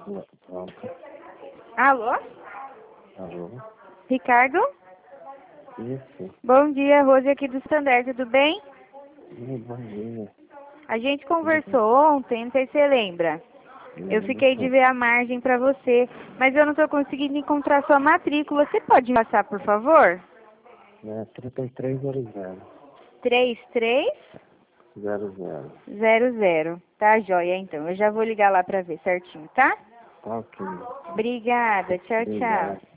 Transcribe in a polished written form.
Pronto. Alô? Alô? Ricardo? Isso. Bom dia, Rose aqui do Standard, tudo bem? Bom dia. A gente conversou ontem, não sei se você lembra. Eu fiquei de ver a margem para você, mas eu não estou conseguindo encontrar sua matrícula. Você pode me passar, por favor? É 3300. 3300. Tá joia, então. Eu já vou ligar lá para ver certinho, tá? Tá ok. Obrigada. Tchau, tchau. Obrigado.